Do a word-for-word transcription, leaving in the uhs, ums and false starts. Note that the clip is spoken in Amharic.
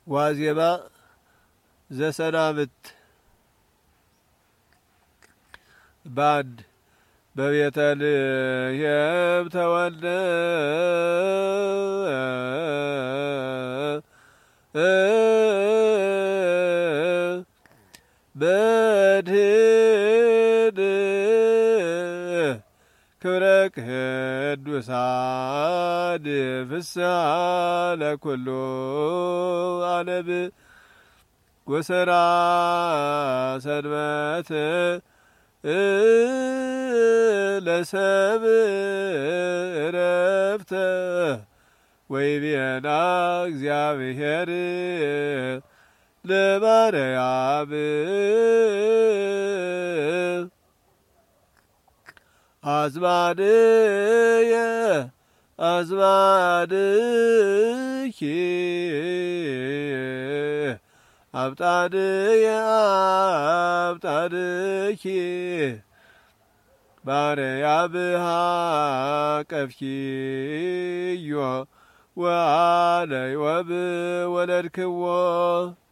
ዋዜማ ዘሰናብት ባድ በቤተልሔም ተወልደ በድህን ክብረ ቅዱሳን ፍስሐ ለኩሉ ዓለም ወሰራ ሰንበት ለሰብእ ዕረፍተ ወይቤና እግዚአብሔር ለማርያም አዝማንየ አዝማንኪ አምጣንየ አምጣንኪ ማርያም ሀቀፍኪዮ ወአነ ዮም ወለድክዎ